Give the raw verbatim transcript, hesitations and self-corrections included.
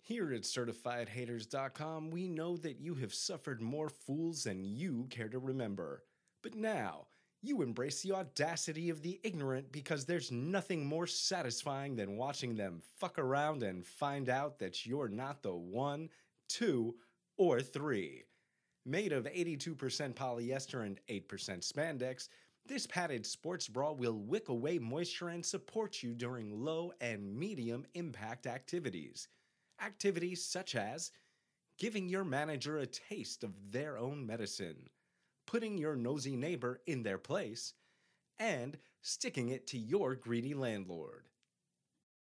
Here at certified haters dot com, we know that you have suffered more fools than you care to remember. But now, you embrace the audacity of the ignorant because there's nothing more satisfying than watching them fuck around and find out that you're not the one, two, or three. Made of eighty-two percent polyester and eight percent spandex, this padded sports bra will wick away moisture and support you during low and medium impact activities. Activities such as giving your manager a taste of their own medicine, putting your nosy neighbor in their place, and sticking it to your greedy landlord.